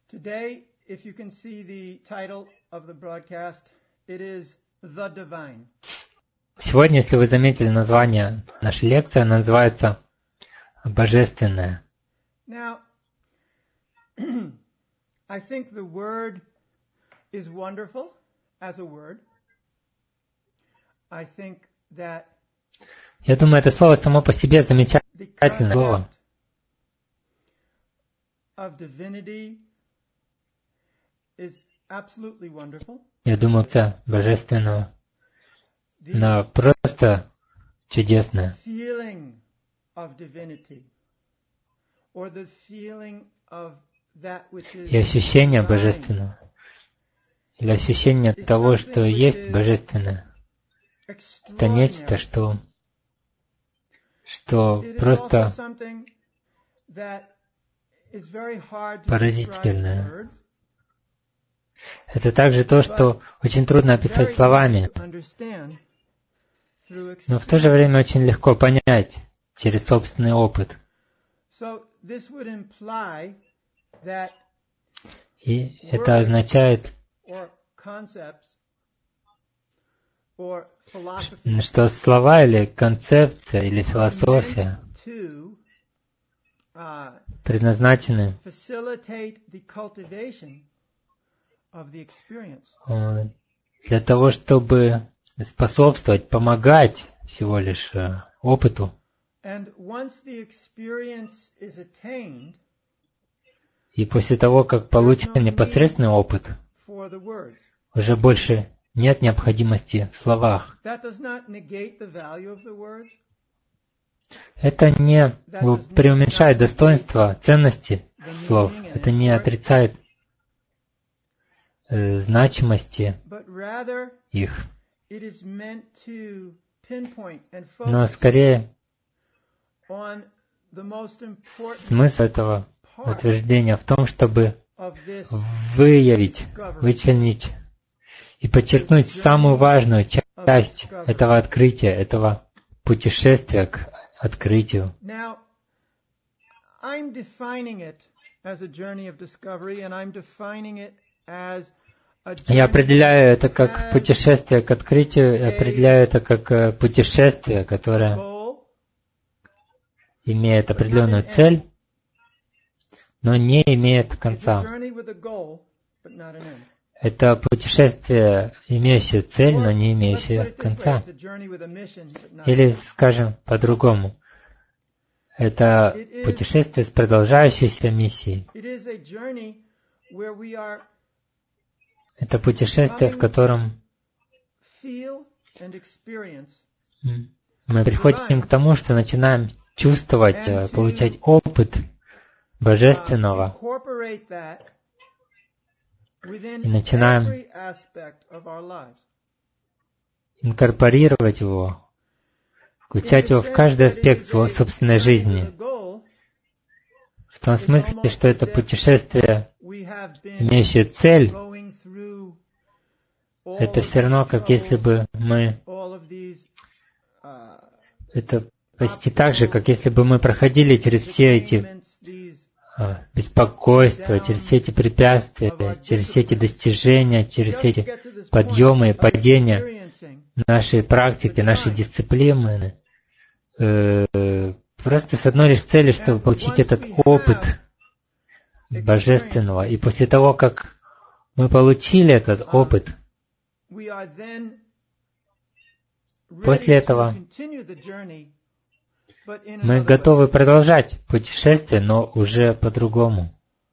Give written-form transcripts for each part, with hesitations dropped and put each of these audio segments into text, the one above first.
Today, if you can see the title of the broadcast, it is The Divine. Сегодня, если вы заметили название нашей лекции, она называется «Божественное». Now, I think the word is wonderful as a word. I think that Я думаю, это слово само по себе the замечательное слово. concept of divinity is absolutely wonderful. Я думаю, это божественного. The Она просто чудесная. feeling of divinity, or the feeling of that which is И ощущение divine, божественного. Или ощущение того, что есть божественное. Это нечто, extraordinary. что It is also просто something that is very hard to describe in поразительное. words, Это также то, что очень трудно описать very словами, easy to understand through но в то же experience. время очень легко понять через собственный опыт. So this would imply that И это означает, or concepts or philosophy что слова или концепция или философия to предназначены facilitate the cultivation of the experience. для того, чтобы способствовать, помогать всего лишь опыту. And once the experience is attained, И после того, как получен непосредственный опыт, for the words. уже больше нет необходимости в словах. That does not negate the value of the words. Это не преуменьшает достоинство, ценности слов. Это не отрицает значимости But rather, их. it is meant to pinpoint and Но focus скорее on the most important смысл этого part утверждения в том, чтобы of this выявить, discovery. вычленить и подчеркнуть самую важную часть этого открытия, этого путешествия к открытию. Now, I'm defining it as a journey of discovery, and I'm defining it as a Я journey определяю это как has путешествие к открытию, и определяю это как путешествие, которое goal, имеет определенную цель, но не имеет it's a конца. journey with a goal, but not an end. Это путешествие, имеющее цель, но не Or, let's put имеющее it this way, конца. it's a journey with a mission, but not an Или, end. скажем по-другому, это путешествие с продолжающейся миссией. It is a journey where we are Это путешествие, в котором feel and experience мы приходим к тому, что начинаем чувствовать, получать опыт Божественного, incorporate that within и начинаем every aspect of our lives. инкорпорировать его, включать его в каждый аспект своей собственной жизни. В том смысле, что это путешествие, имеющее цель, это все равно, как если бы мы... Это почти так же, как если бы мы проходили через все эти беспокойства, через все эти препятствия, через все эти достижения, через все эти подъемы и падения нашей практики, нашей дисциплины, просто с одной лишь целью, чтобы получить этот опыт Божественного. И после того, как мы получили этот опыт, после этого мы готовы продолжать путешествие, но уже по-другому.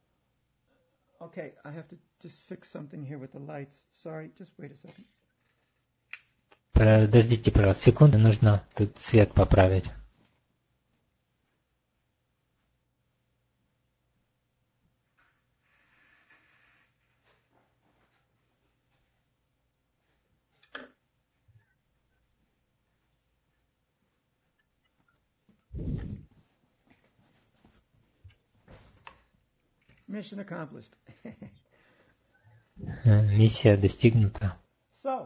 Подождите, пожалуйста, секунду, нужно тут свет поправить. Mission accomplished. Миссия достигнута. So,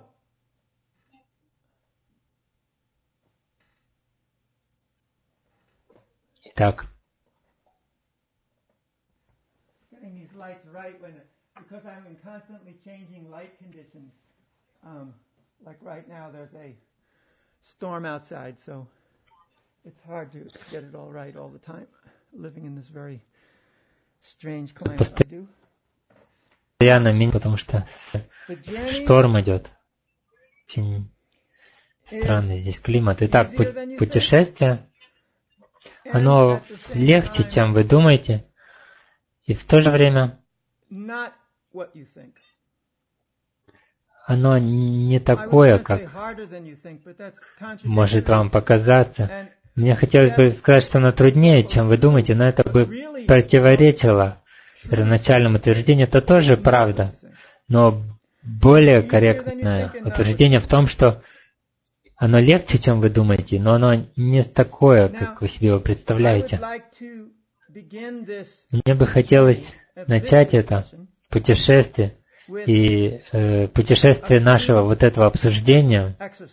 Итак, light's right because I'm in constantly changing light conditions. Like right now, there's a storm outside, so it's hard to get it all right all the time. Living in this very strange climate I do. Постоянно меняется, потому что шторм идет. Очень странный здесь климат. Итак, путешествие, оно легче, чем вы думаете, и в то же время оно не такое, как может вам показаться. Мне хотелось бы сказать, что оно труднее, чем вы думаете, но это бы противоречило первоначальному утверждению. Это тоже правда, но более корректное утверждение в том, что оно легче, чем вы думаете, но оно не такое, как вы себе его представляете. Мне бы хотелось начать это путешествие и путешествие нашего вот этого обсуждения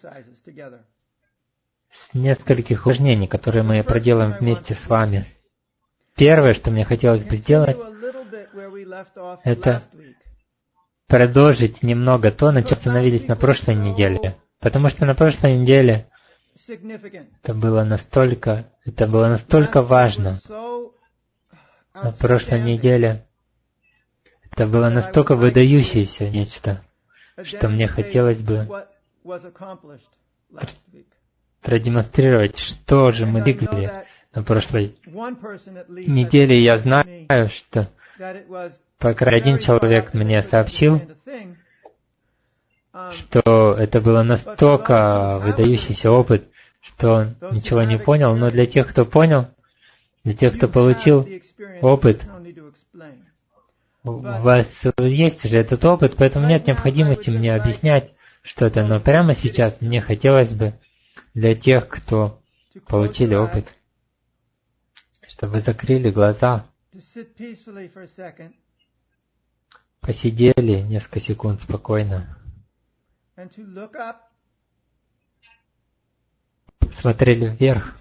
с нескольких упражнений, которые мы проделаем вместе с вами. Первое, что мне хотелось бы сделать, это продолжить немного то, на чем остановились на прошлой неделе. Потому что на прошлой неделе это было настолько важно. На прошлой неделе это было настолько выдающееся нечто, что мне хотелось бы продемонстрировать, что же мы достигли на прошлой неделе. Я знаю, что по крайней мере один человек мне сообщил, что это было настолько выдающийся опыт, что он ничего не понял, но для тех, кто понял, для тех, кто получил опыт, у вас есть уже этот опыт, поэтому нет необходимости мне объяснять что-то, но прямо сейчас мне хотелось бы для тех, кто получили опыт, чтобы вы закрыли глаза, посидели несколько секунд спокойно, смотрели вверх,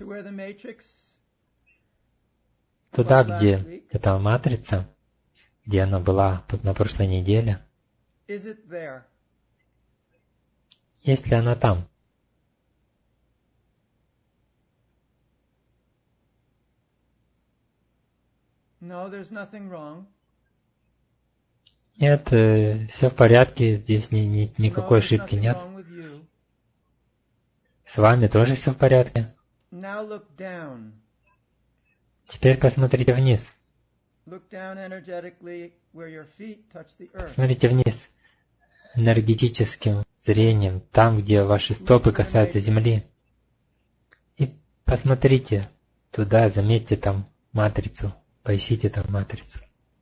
туда, где эта матрица, где она была на прошлой неделе. Есть ли она там? Нет, все в порядке, здесь никакой ошибки нет. С вами тоже все в порядке. Теперь посмотрите вниз. Посмотрите вниз энергетическим зрением, там, где ваши стопы касаются земли. И посмотрите туда, заметьте там матрицу, поищите там матрицу.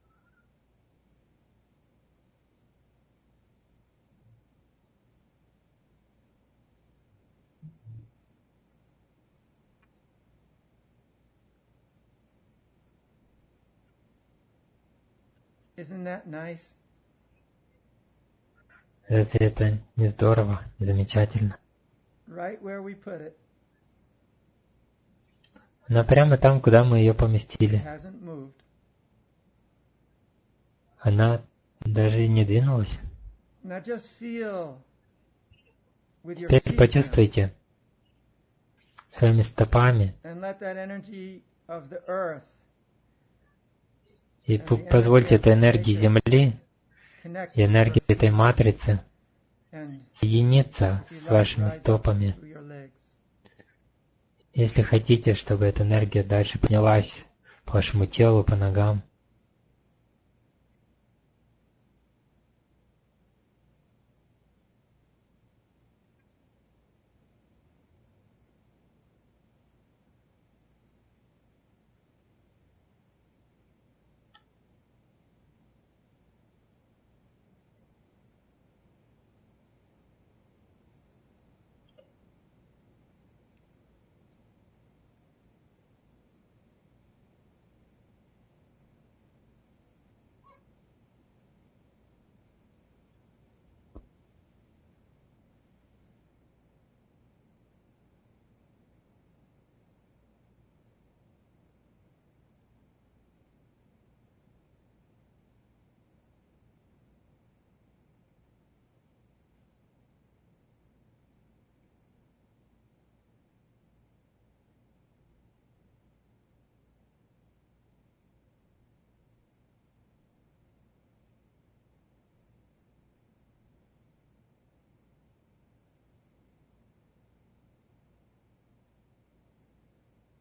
Isn't that nice? Разве это не здорово, не замечательно? Right where we put it. Но прямо там, куда мы ее поместили. Она даже и не двинулась. Теперь почувствуйте своими стопами и позвольте этой энергии Земли и энергии этой матрицы соединиться с вашими стопами. Если хотите, чтобы эта энергия дальше поднялась по вашему телу, по ногам,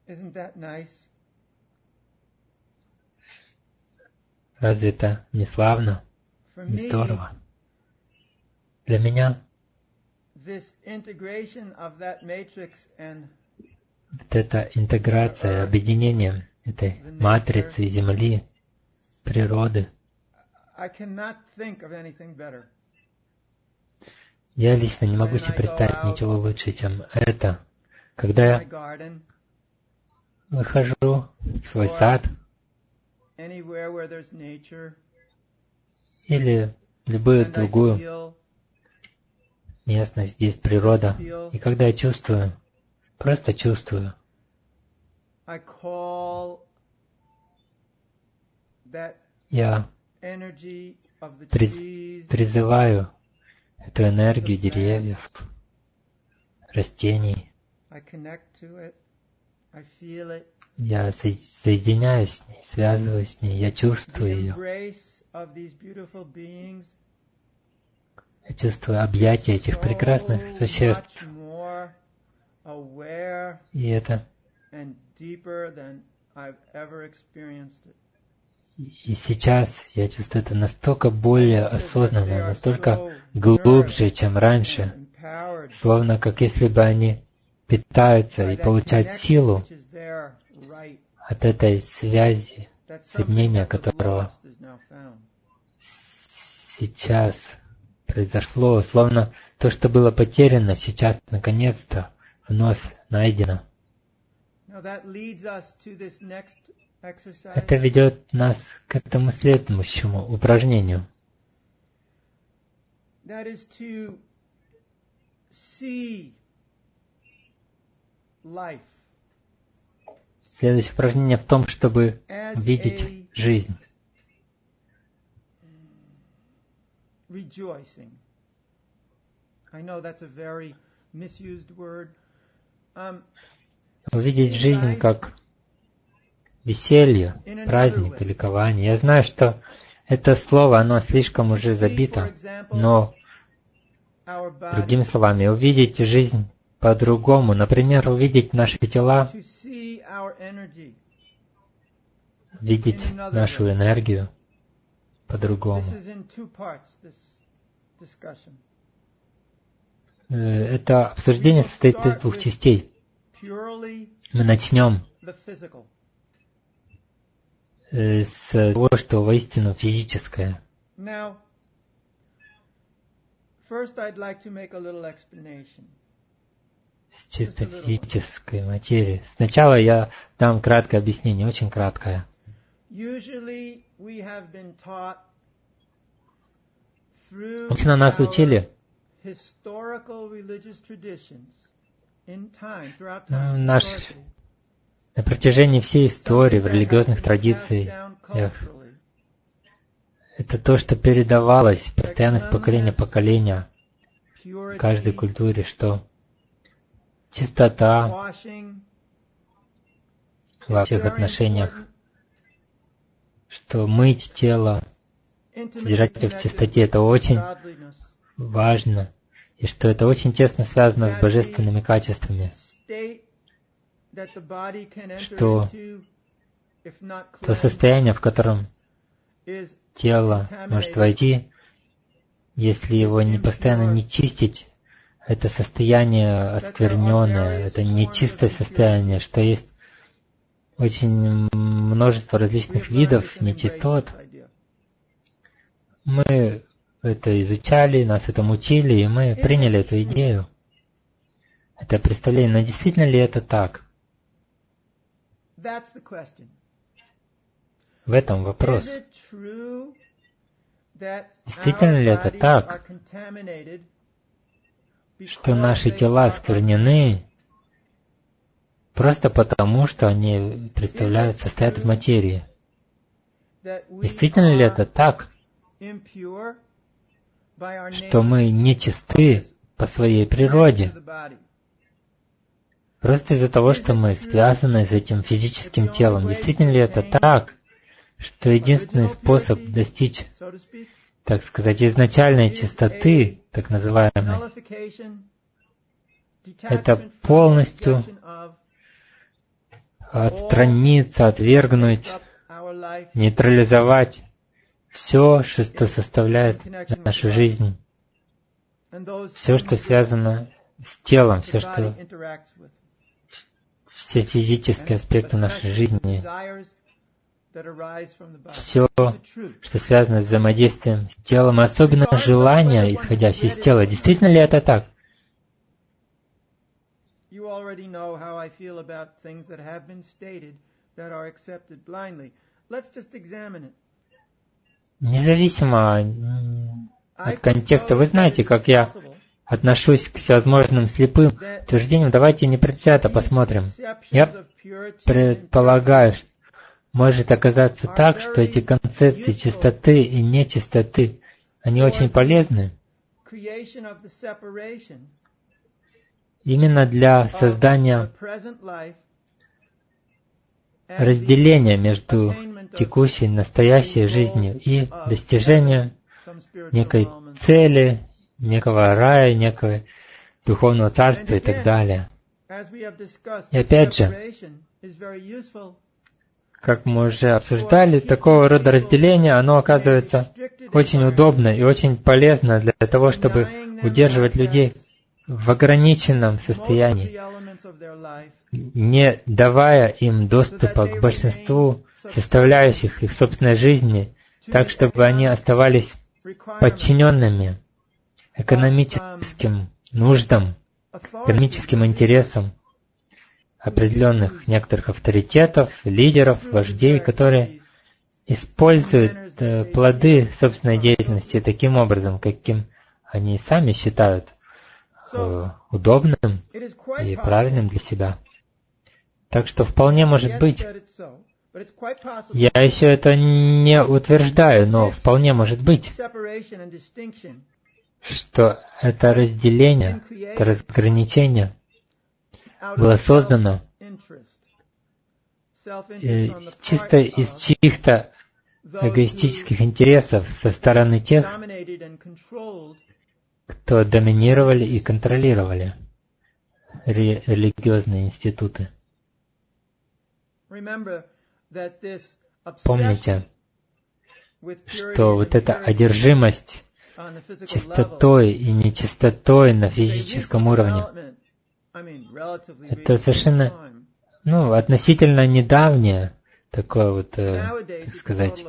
Разве это не славно, не здорово? Для меня вот эта интеграция, объединение этой матрицы Земли, природы, я лично не могу себе представить ничего лучше, чем это. Когда я выхожу в свой сад или любую другую местность, где есть природа, и когда я чувствую, просто чувствую, я призываю эту энергию деревьев, растений. Я соединяюсь с ней, связываюсь с ней, я чувствую ее. Я чувствую объятия этих прекрасных существ. И это... И сейчас я чувствую это настолько более осознанно, настолько глубже, чем раньше. Словно как если бы они питаются и получают силу от этой связи, соединения, которого сейчас произошло, словно то, что было потеряно, сейчас наконец-то вновь найдено. Это ведет нас к этому следующему упражнению. Следующее упражнение в том, чтобы видеть жизнь. Увидеть жизнь как веселье, праздник, ликование. Я знаю, что это слово, оно слишком уже забито, но, другими словами, увидеть жизнь по-другому, например, увидеть наши тела, видеть нашу энергию по-другому. Это обсуждение состоит из двух частей. Мы начнем с того, что воистину физическое. С чисто физической материи. Сначала я дам краткое объяснение, очень краткое. Обычно нас учили на протяжении всей истории в религиозных традициях. Это то, что передавалось постоянно с поколения в поколение в каждой культуре, что чистота во всех отношениях, что мыть тело, содержать его в чистоте, это очень важно, и что это очень тесно связано с божественными качествами, что то состояние, в котором тело может войти, если его постоянно не чистить, это состояние оскверненное, это нечистое состояние, что есть очень множество различных видов нечистот. Мы это изучали, нас этому учили, и мы приняли эту идею. Это представление, но действительно ли это так? В этом вопрос. Действительно ли это так, что наши тела осквернены просто потому, что они состоят из материи? Действительно ли это так, что мы нечисты по своей природе? Просто из-за того, что мы связаны с этим физическим телом. Действительно ли это так, что единственный способ достичь, так сказать, изначальной чистоты, так называемой, это полностью отстраниться, отвергнуть, нейтрализовать все, что составляет нашу жизнь, все, что связано с телом, все физические аспекты нашей жизни, все, что связано с взаимодействием с телом, особенно желания, исходящие из тела. Действительно ли это так? Независимо от контекста, вы знаете, как я отношусь к всевозможным слепым утверждениям. Давайте непредвзято посмотрим. Я предполагаю, что может оказаться так, что эти концепции чистоты и нечистоты, они очень полезны именно для создания разделения между текущей, настоящей жизнью и достижения некой цели, некого рая, некого духовного царства и так далее. И опять же, как мы уже обсуждали, такого рода разделение, оно оказывается очень удобно и очень полезно для того, чтобы удерживать людей в ограниченном состоянии, не давая им доступа к большинству составляющих их собственной жизни, так, чтобы они оставались подчиненными экономическим нуждам, экономическим интересам определенных некоторых авторитетов, лидеров, вождей, которые используют плоды собственной деятельности таким образом, каким они сами считают удобным и правильным для себя. Так что вполне может быть, я еще это не утверждаю, но вполне может быть, что это разделение, это разграничение было создано чисто из чьих-то эгоистических интересов со стороны тех, кто доминировали и контролировали религиозные институты. Помните, что вот эта одержимость чистотой и нечистотой на физическом уровне, это совершенно, относительно недавнее такое вот, так сказать,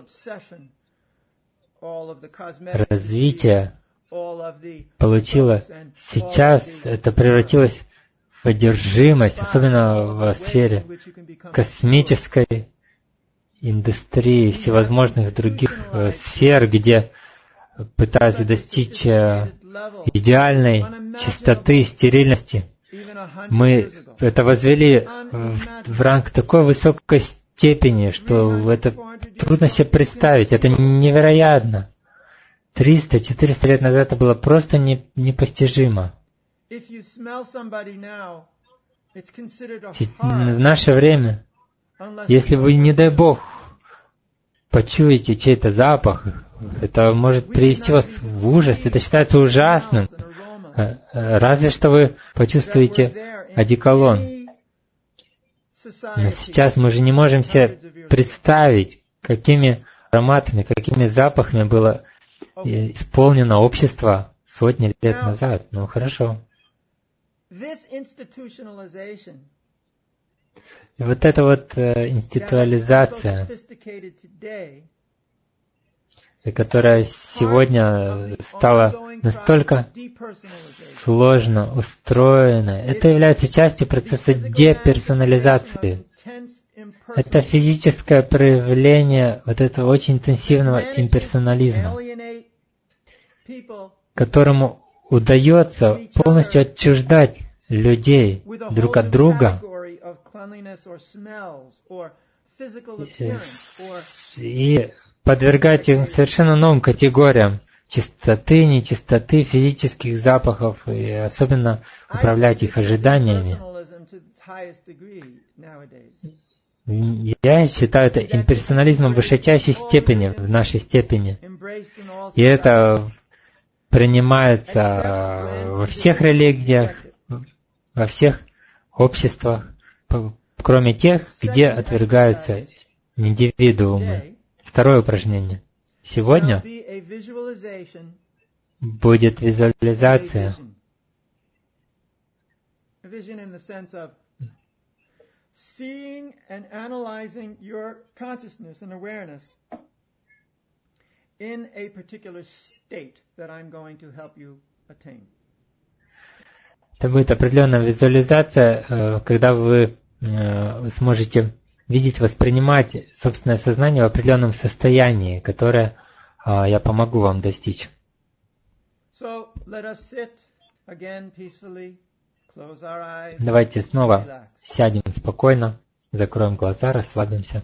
развитие получило. Сейчас это превратилось в одержимость, особенно в сфере космической индустрии, всевозможных других сфер, где пытаются достичь идеальной чистоты, стерильности. Мы это возвели в ранг такой высокой степени, что это трудно себе представить. Это невероятно. 300-400 лет назад это было просто непостижимо. В наше время, если вы, не дай Бог, почуете чей-то запах, это может привести вас в ужас, это считается ужасным. Разве что вы почувствуете одеколон. Но сейчас мы же не можем себе представить, какими ароматами, какими запахами было исполнено общество сотни лет назад. Ну, хорошо. И вот эта вот институализация, которая сегодня стала настолько сложно устроена, это является частью процесса деперсонализации. Это физическое проявление вот этого очень интенсивного имперсонализма, которому удается полностью отчуждать людей друг от друга и подвергать их совершенно новым категориям чистоты, нечистоты, физических запахов, и особенно управлять их ожиданиями. Я считаю это имперсонализмом высочайшей степени, в нашей степени. И это принимается во всех религиях, во всех обществах, кроме тех, где отвергаются индивидуумы. Второе упражнение. Сегодня будет визуализация. Seeing and analyzing your consciousness and awareness in a particular state that I'm going to help you attain. Это будет определенная визуализация, когда вы сможете видеть, воспринимать собственное сознание в определенном состоянии, которое я помогу вам достичь. So, let us sit again peacefully. Давайте снова сядем спокойно, закроем глаза, расслабимся.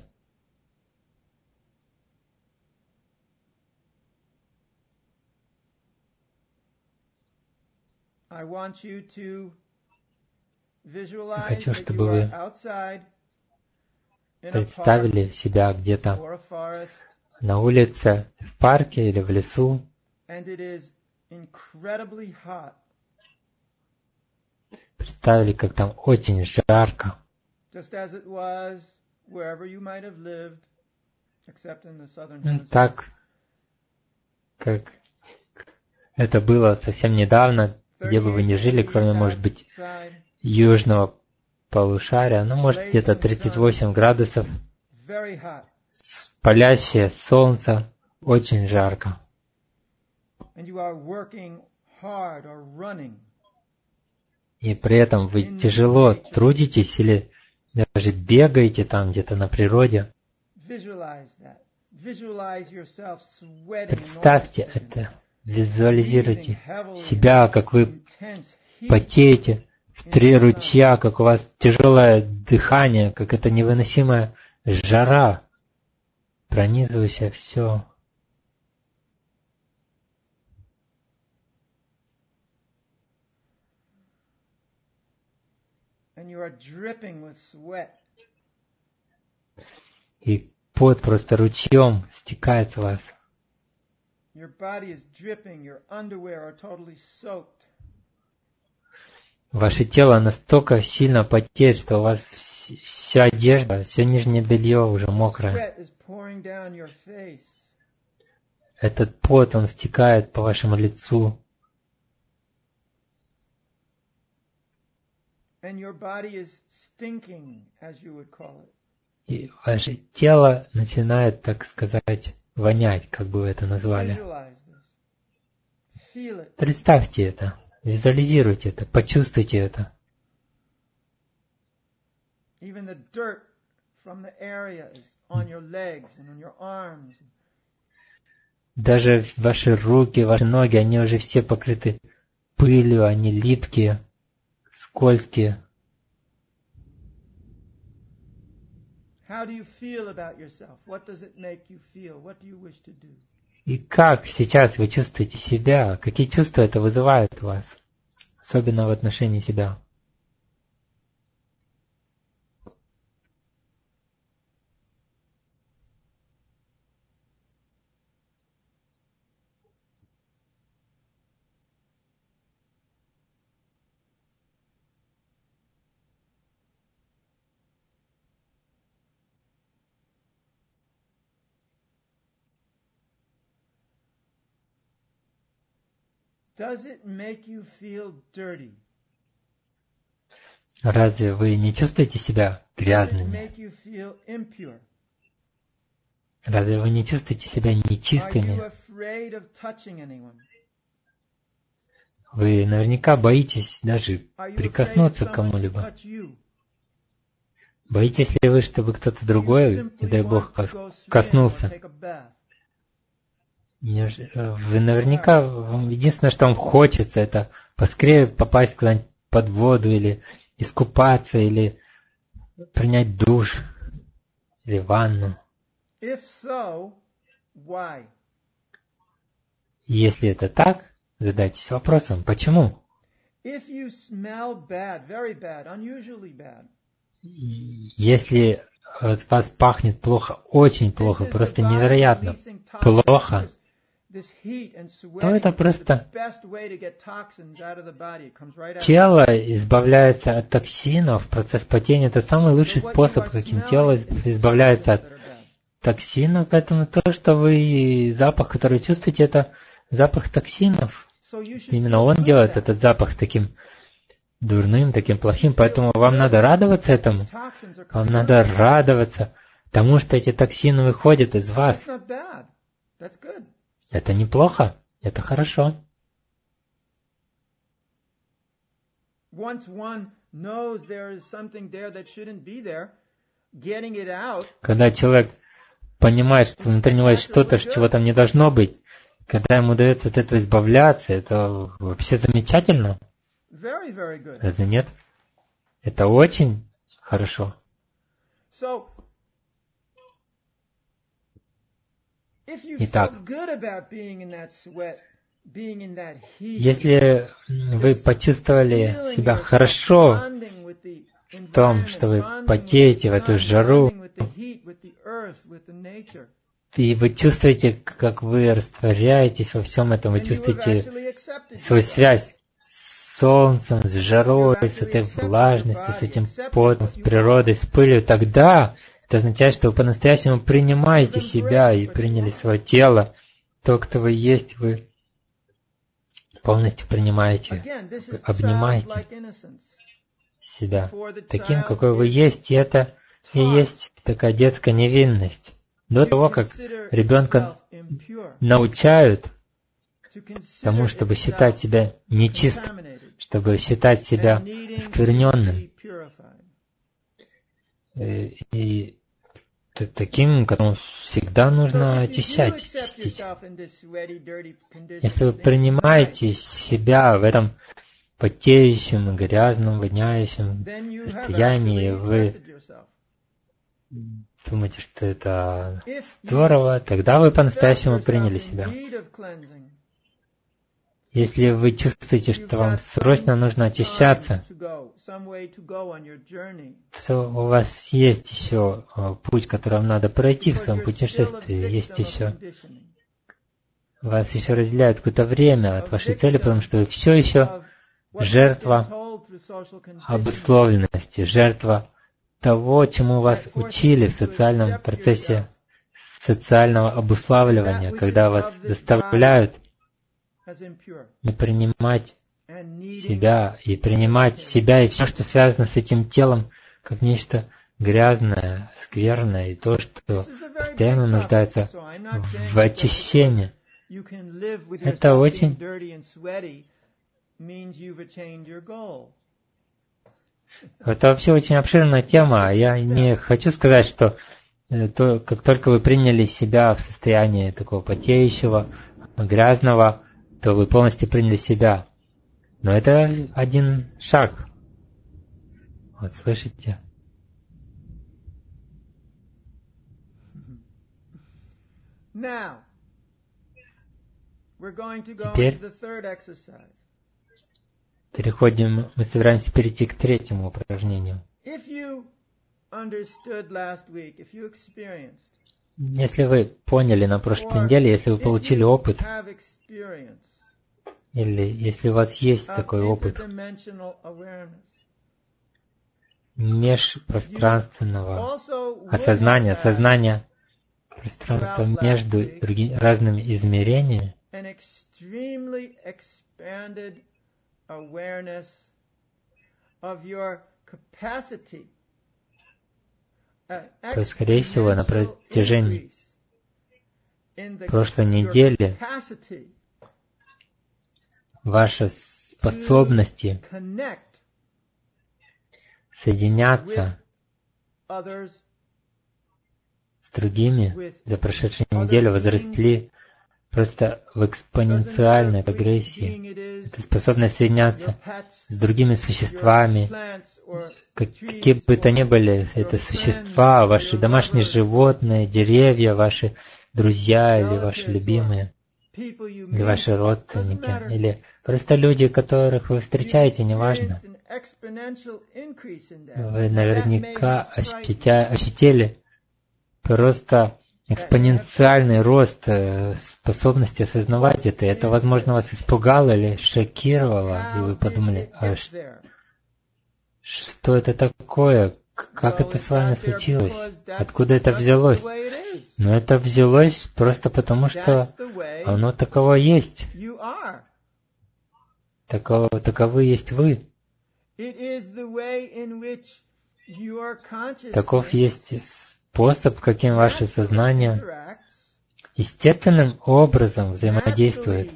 Я хочу, чтобы вы представили себя где-то на улице, в парке или в лесу. Представили, как там очень жарко. Так, как это было совсем недавно, где бы вы ни жили, кроме, может быть, южного полушария, может, где-то 38 градусов, палящее солнце, очень жарко. И при этом вы тяжело трудитесь или даже бегаете там где-то на природе. Представьте это, визуализируйте себя, как вы потеете в 3 ручья, как у вас тяжелое дыхание, как это невыносимая жара, пронизывающая все. И пот просто ручьем стекает с вас. Ваше тело настолько сильно потеет, что у вас вся одежда, все нижнее белье уже мокрое. Этот пот, он стекает по вашему лицу. И ваше тело начинает, так сказать, вонять, как бы вы это назвали. Представьте это, визуализируйте это, почувствуйте это. Даже ваши руки, ваши ноги, они уже все покрыты пылью, они липкие, скользкие. И как сейчас вы чувствуете себя? Какие чувства это вызывает у вас? Особенно в отношении себя. Разве вы не чувствуете себя грязными? Разве вы не чувствуете себя нечистыми? Вы наверняка боитесь даже прикоснуться к кому-либо. Боитесь ли вы, чтобы кто-то другой, не дай Бог, коснулся? Вы наверняка, единственное, что вам хочется, это поскорее попасть куда-нибудь под воду, или искупаться, или принять душ, или ванну. Если это так, задайтесь вопросом, почему? Если от вас пахнет плохо, очень плохо, просто невероятно плохо, то это просто тело избавляется от токсинов. Процесс потения — это самый лучший способ, каким тело избавляется от токсинов. Поэтому то, что вы, запах, который чувствуете, это запах токсинов. Именно он делает этот запах таким дурным, таким плохим. Поэтому вам надо радоваться этому. Вам надо радоваться тому, что эти токсины выходят из вас. Это неплохо, это хорошо. Когда человек понимает, что внутри него есть что-то, чего там не должно быть, когда ему удается от этого избавляться, это вообще замечательно. Разве нет? Это очень хорошо. Итак, если вы почувствовали себя хорошо в том, что вы потеете в эту жару, и вы чувствуете, как вы растворяетесь во всем этом, вы чувствуете свою связь с солнцем, с жарой, с этой влажностью, с этим потом, с природой, с пылью, тогда это означает, что вы по-настоящему принимаете себя и приняли свое тело. То, кто вы есть, вы полностью принимаете, вы обнимаете себя таким, какой вы есть. И это и есть такая детская невинность. До того, как ребенка научают тому, чтобы считать себя нечистым, чтобы считать себя оскверненным. И таким, которому всегда нужно очищать, чистить. Если вы принимаете себя в этом потеющем, грязном, воняющем состоянии, вы думаете, что это здорово, тогда вы по-настоящему приняли себя. Если вы чувствуете, что вам срочно нужно очищаться, то у вас есть еще путь, который вам надо пройти в своем путешествии. Есть еще... Вас еще разделяют какое-то время от вашей цели, потому что вы все еще жертва обусловленности, жертва того, чему вас учили в социальном процессе социального обуславливания, когда вас заставляют не принимать себя, и все, что связано с этим телом, как нечто грязное, скверное, и то, что постоянно нуждается в очищении. Это очень... Это вообще очень обширная тема. Я не хочу сказать, что как только вы приняли себя в состоянии такого потеющего, грязного, то вы полностью приняли себя. Но это один шаг. Вот слышите? Теперь переходим, мы собираемся перейти к третьему упражнению. Если вы поняли на прошлой неделе, если вы получили опыт, или если у вас есть такой опыт межпространственного осознания, сознания пространства между разными измерениями, то, скорее всего, на протяжении прошлой недели ваши способности соединяться с другими за прошедшую неделю возросли просто в экспоненциальной прогрессии. Это способность соединяться с другими существами, какие бы то ни были это существа, ваши домашние животные, деревья, ваши друзья или ваши любимые, или ваши родственники, или просто люди, которых вы встречаете, неважно. Вы наверняка ощутили просто экспоненциальный рост способности осознавать это. И это, возможно, вас испугало или шокировало, и вы подумали, что это такое? Как это с вами случилось? Откуда это взялось? Но это взялось просто потому, что оно таково есть. Таковы есть вы. Таков есть способ, каким ваше сознание естественным образом взаимодействует.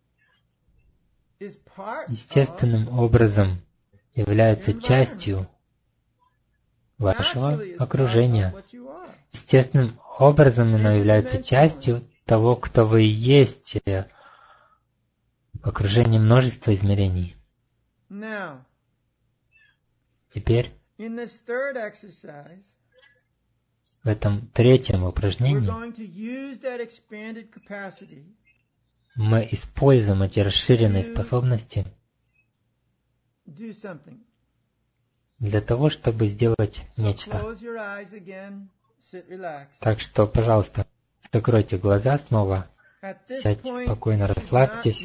Естественным образом является частью вашего окружения. Естественным образом оно является частью того, кто вы есть, в окружении множества измерений. Теперь, в этом третьем упражнении мы используем эти расширенные способности для того, чтобы сделать нечто. Так что, пожалуйста, закройте глаза снова, сядьте спокойно, расслабьтесь.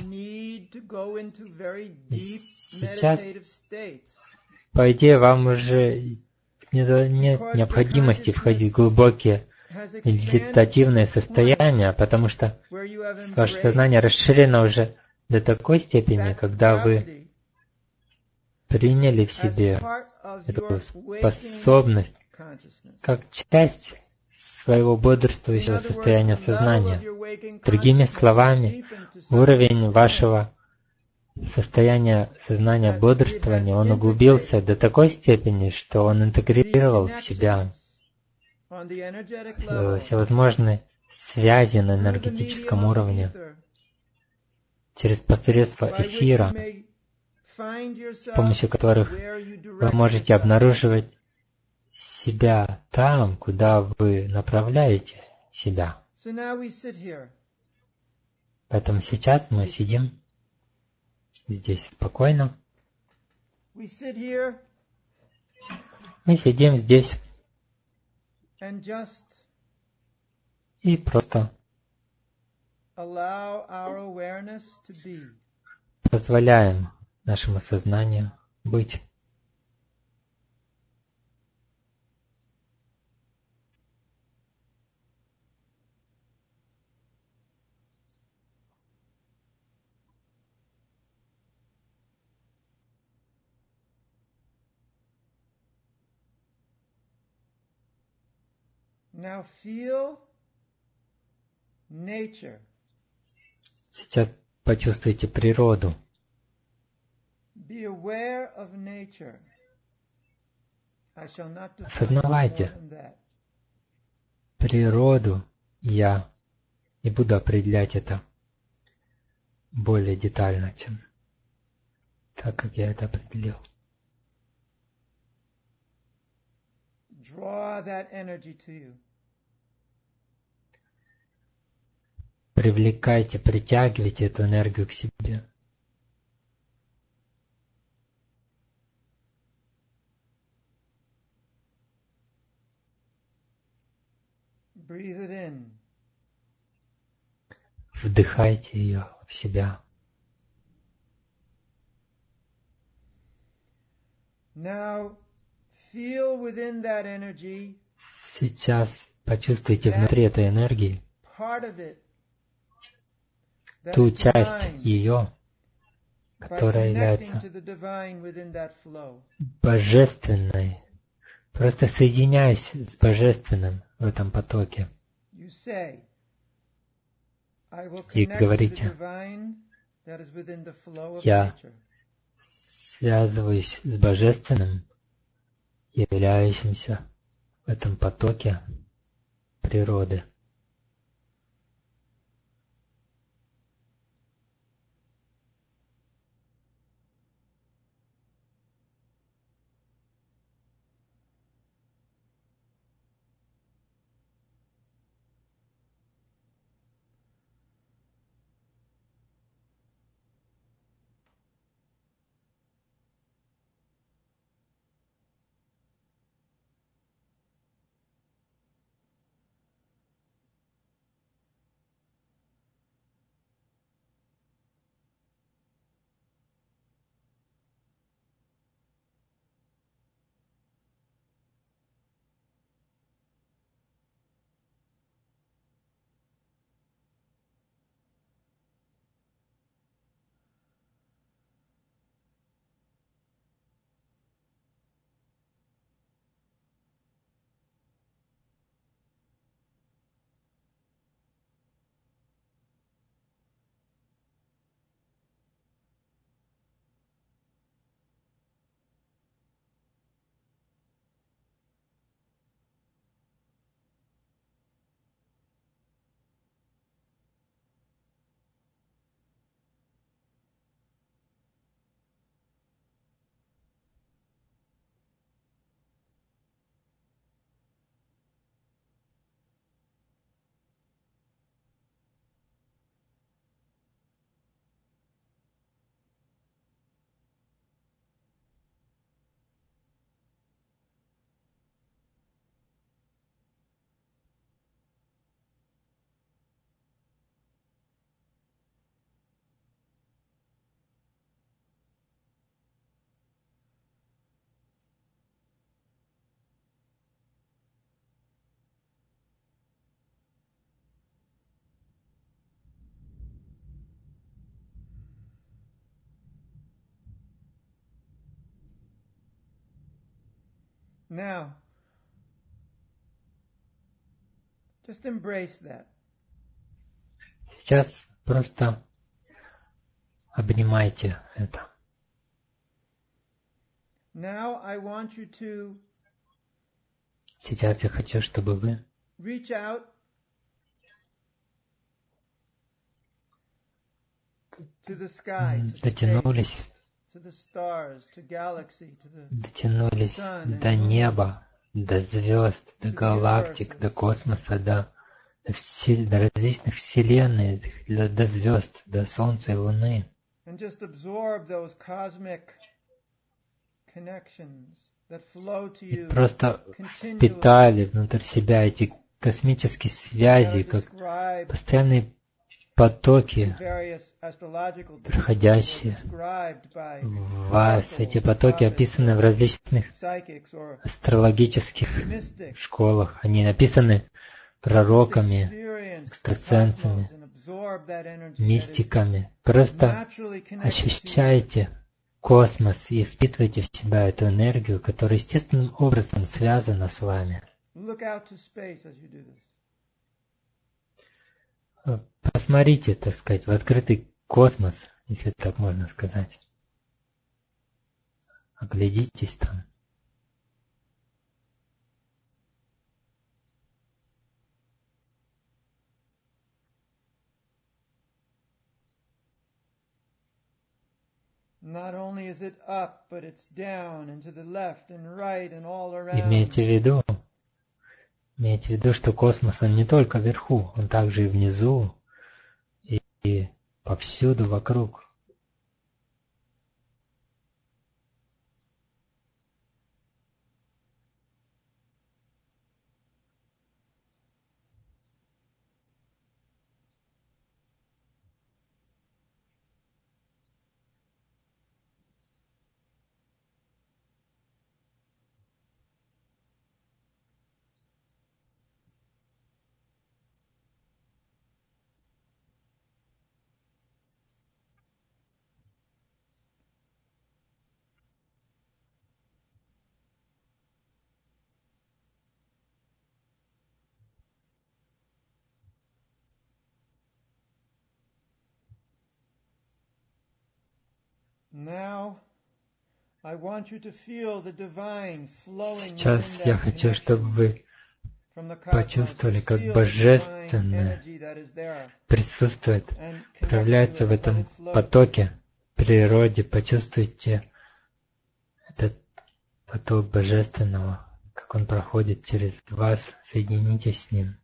И сейчас, по идее, вам уже нет необходимости входить в глубокие медитативные состояния, потому что ваше сознание расширено уже до такой степени, когда вы приняли в себе эту способность как часть своего бодрствующего состояния сознания. Другими словами, уровень вашего состояния сознания бодрствования, он углубился до такой степени, что он интегрировал в себя всевозможные связи на энергетическом уровне через посредство эфира, с помощью которых вы можете обнаруживать себя там, куда вы направляете себя. Поэтому сейчас мы сидим здесь спокойно. Мы сидим здесь и просто позволяем нашему сознанию быть. Now feel nature. Сейчас почувствуйте природу. Be aware of nature. I shall not define Осознавайте more than that. Природу я не буду определять это более детально, чем так, как я это определил. Draw that energy to you. Привлекайте, притягивайте эту энергию к себе. Breathe it in. Вдыхайте ее в себя. Now feel within that energy. Сейчас почувствуйте внутри этой энергии Part of it. ту часть ее, которая является божественной. Просто соединяясь с божественным в этом потоке. И говорите, я связываюсь с божественным, являющимся в этом потоке природы. Now, just embrace that. Сейчас просто обнимайте это. Now I want you to Сейчас я хочу, чтобы вы reach out to the sky, to дотянулись, space, to the stars, to galaxy, to the дотянулись sun and до moon, неба, до звезд, до галактик, до космоса, до различных вселенных, до звезд, до Солнца и Луны. and just absorb those cosmic connections that flow to И you просто continually, впитали внутрь себя эти космические связи, как described постоянные потоки, various astrological проходящие described by в вас. Эти oracles, потоки prophets, описаны в различных psychics or астрологических mystics, школах. Они написаны just пророками, experience the экстрасенсами, cosmos and absorb that energy that is мистиками. Просто naturally connected to you. ощущайте космос и впитывайте в себя эту энергию, которая естественным образом связана с вами. Look out to space as you do this. Посмотрите, так сказать, в открытый космос, если так можно сказать. Оглядитесь там. Not only is it up, but it's down and to the left and right and all around. Имейте в виду, что космос, он не только вверху, он также и внизу, и повсюду вокруг. Now, I want you to feel the divine flowing Сейчас within я that хочу, чтобы connection вы from the cosmos. почувствовали, Just как feel the divine божественное energy that is there присутствует, and connect проявляется to в it, let этом it flow. потоке, природе. Почувствуйте этот поток божественного, как он проходит через вас, соединитесь с ним.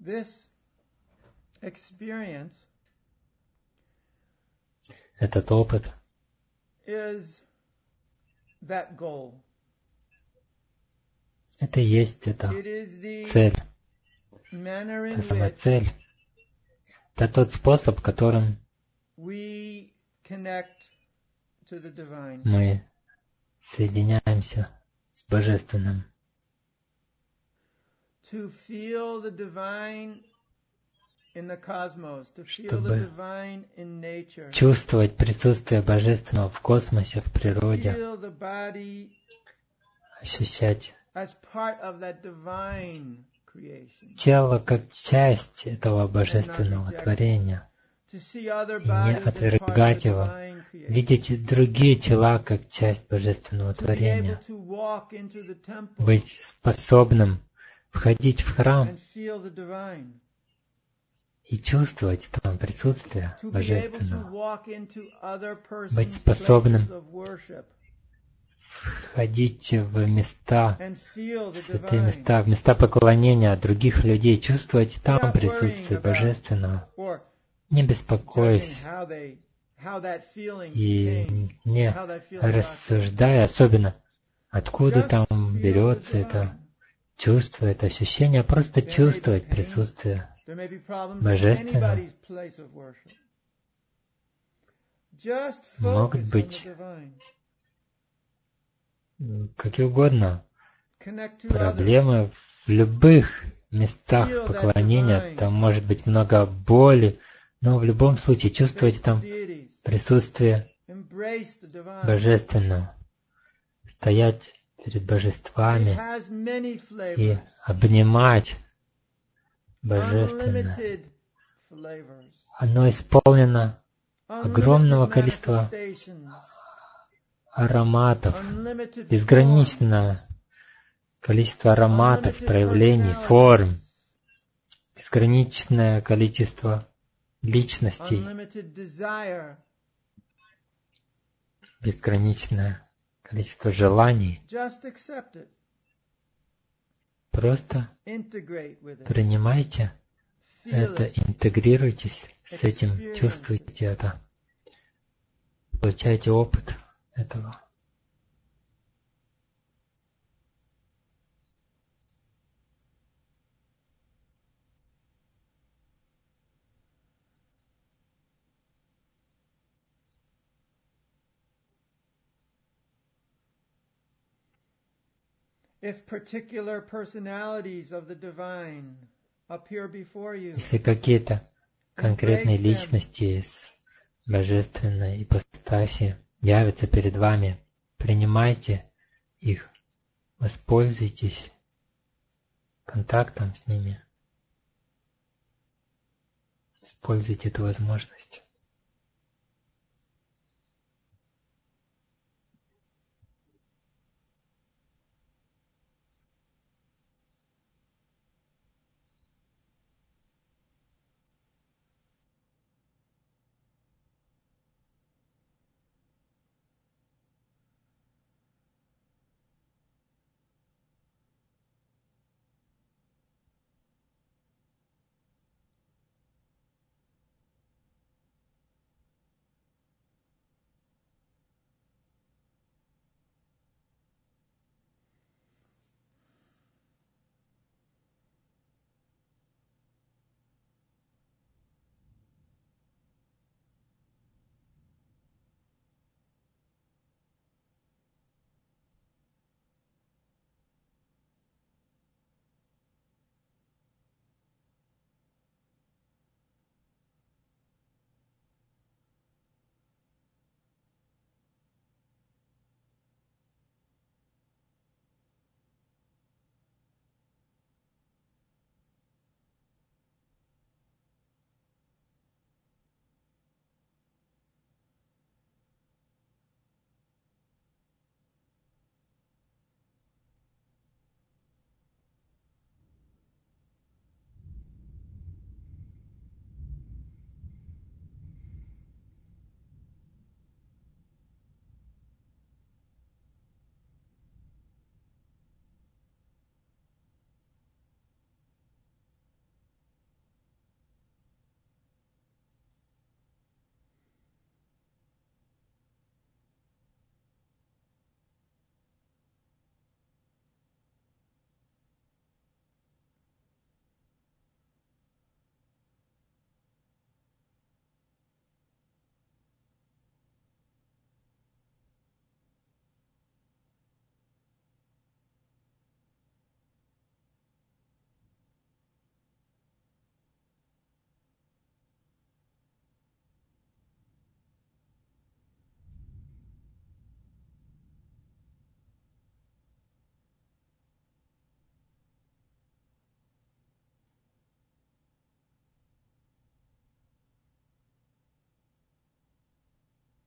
This experience этот опыт is that goal. Это и есть эта цель, та самая цель. Это тот способ, которым we connect to the divine. Мы соединяемся с Божественным. To feel the divine in the cosmos, to feel the divine in nature. Чувствовать присутствие Божественного в космосе, в природе. Feel the body ощущать as part of that divine creation. Тело как часть этого Божественного творения. И не отвергать его. Видеть другие тела как часть Божественного творения. Быть способным входить в храм и чувствовать там присутствие Божественного. Быть способным входить в места, святые места, в места поклонения других людей, чувствовать там присутствие Божественного, не беспокоясь и не рассуждая, особенно, откуда там берется это чувство, это ощущение, просто чувствовать присутствие Божественного. Могут быть какие угодно проблемы в любых местах поклонения. Там может быть много боли, но в любом случае чувствовать там присутствие Божественного. Стоять перед божествами и обнимать Божественное. Оно исполнено огромного количества ароматов, безграничное количество ароматов, проявлений, форм, безграничное количество личностей, безграничное количество желаний. Просто принимайте это, интегрируйтесь с этим, чувствуйте это, получайте опыт этого. Если какие-то конкретные личности из божественной ипостаси явятся перед вами, принимайте их, воспользуйтесь контактом с ними, используйте эту возможность.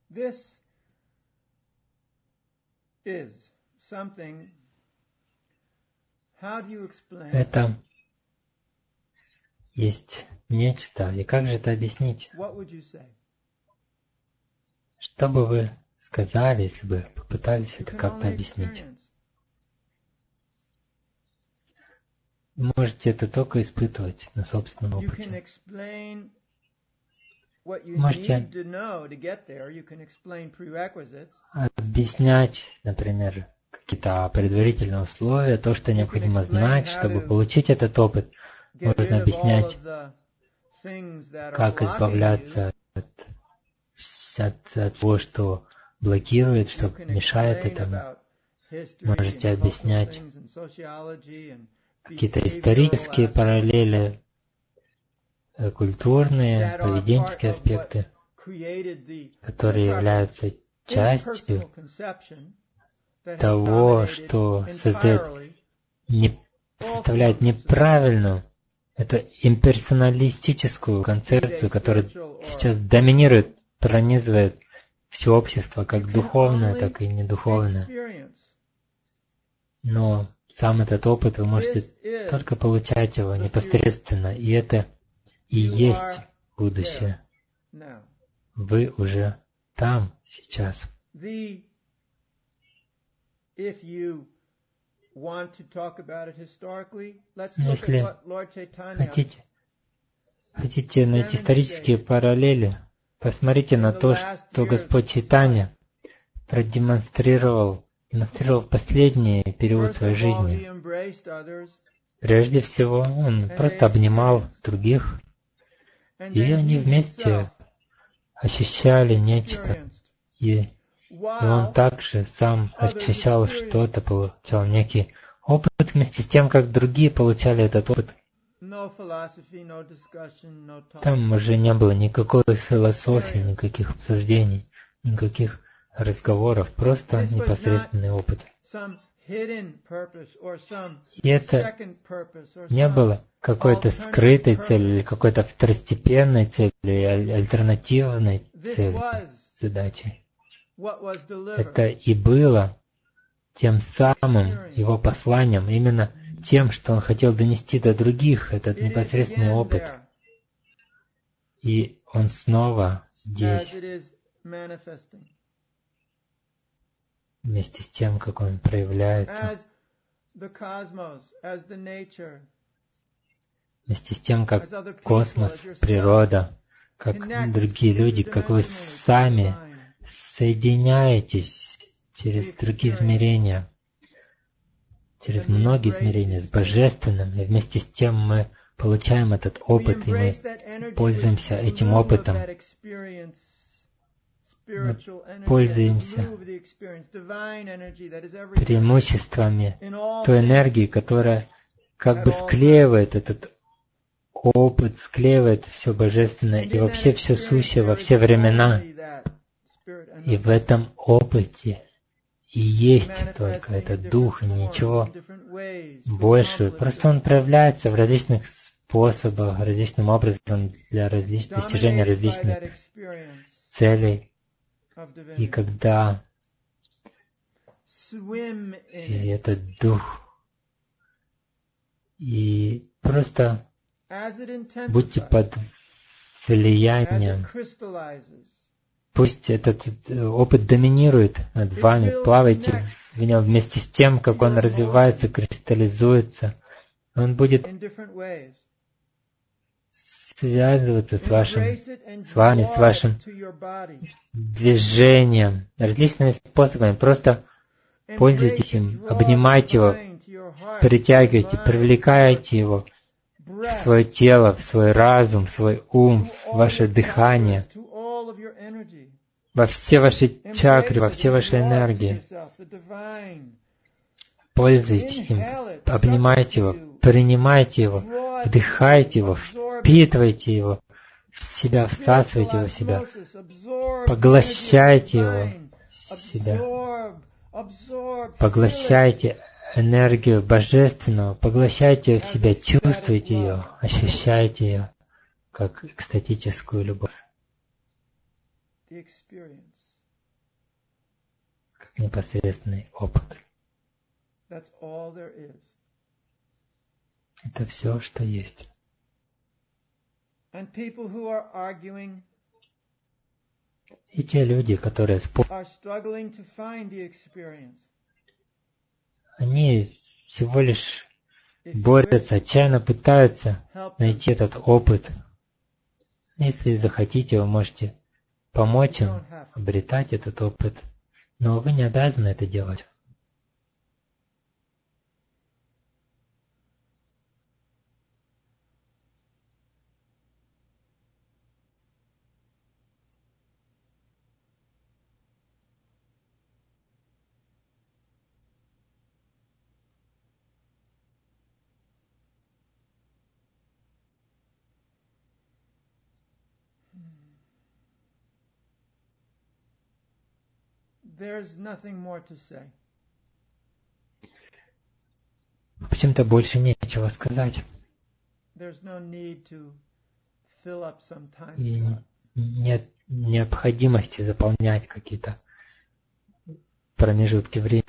Это есть нечто, и как же это объяснить? Что бы вы сказали, если бы попытались это как-то объяснить? Вы можете это только испытывать на собственном опыте. Можете объяснять, например, какие-то предварительные условия, то, что необходимо знать, чтобы получить этот опыт. Можно объяснять, как избавляться от того, что блокирует, что мешает этому. Можете объяснять какие-то исторические параллели, культурные, поведенческие аспекты, которые являются частью того, что составляет неправильную, это имперсоналистическую концепцию, которая сейчас доминирует, пронизывает все общество, как духовное, так и недуховное. Но сам этот опыт вы можете только получать его непосредственно, и это и есть будущее. Вы уже там сейчас. Если хотите найти исторические параллели, посмотрите на то, что Господь Чайтанья продемонстрировал в последний период своей жизни. Прежде всего, Он просто обнимал других, и они вместе ощущали нечто. И Он также сам ощущал что-то, получал некий опыт вместе с тем, как другие получали этот опыт. Там уже не было никакой философии, никаких обсуждений, никаких разговоров, просто непосредственный опыт. И это не было какой-то скрытой целью, или какой-то второстепенной целью, или альтернативной целью, задачей. Это и было тем самым его посланием, именно тем, что он хотел донести до других, этот непосредственный опыт. И он снова здесь, вместе с тем, как он проявляется, вместе с тем, как космос, природа, как другие люди, как вы сами соединяетесь через другие измерения, через многие измерения с Божественным, и вместе с тем мы получаем этот опыт, и мы пользуемся этим опытом. Мы пользуемся преимуществами той энергии, которая как бы склеивает этот опыт, склеивает все Божественное и вообще все сущее во все времена. И в этом опыте и есть только этот дух, и ничего больше. Просто он проявляется в различных способах, различным образом для достижения различных целей. И когда и этот дух, и просто будьте под влиянием, пусть этот опыт доминирует над вами, плавайте в нем вместе с тем, как он развивается, кристаллизуется. Он будет связываться с вами, с вашим движением, различными способами. Просто пользуйтесь им, обнимайте его, притягивайте, привлекайте его в свое тело, в свой разум, в свой ум, в ваше дыхание, во все ваши чакры, во все ваши энергии. Пользуйтесь им, обнимайте его, принимайте его, вдыхайте его, впитывайте его в себя, всасывайте его в себя, поглощайте его в себя, поглощайте энергию Божественного, поглощайте ее в себя, чувствуйте ее, ощущайте ее как экстатическую любовь. непосредственный опыт. That's all there is. Это все, что есть. And people who are arguing И те люди, которые are struggling to find the experience. Они всего лишь борются, отчаянно пытаются найти этот опыт. Если захотите, вы можете помочь им обретать этот опыт, но вы не обязаны это делать. There's nothing more to say. В общем-то, больше нечего сказать. There's no need to fill up some time И slot. нет необходимости заполнять какие-то промежутки времени.